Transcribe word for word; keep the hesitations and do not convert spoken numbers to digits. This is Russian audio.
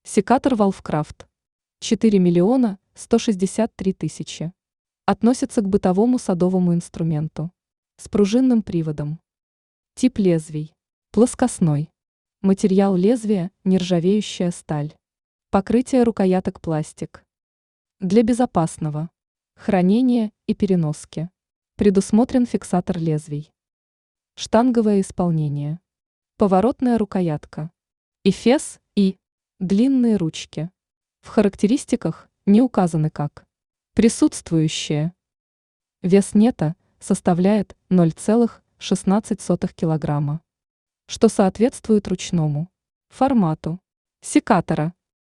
Секатор Валфкрафт. четыре миллиона сто шестьдесят три тысячи. Относится к бытовому садовому инструменту. С пружинным приводом. Тип лезвий. Плоскостной. Материал лезвия – нержавеющая сталь. Покрытие рукояток пластик. Для безопасного хранения и переноски предусмотрен фиксатор лезвий. Штанговое исполнение. Поворотная рукоятка. Эфес и длинные ручки. В характеристиках не указаны как присутствующие. Вес нета составляет ноль целых шестнадцать сотых килограмма, что соответствует ручному формату секатора.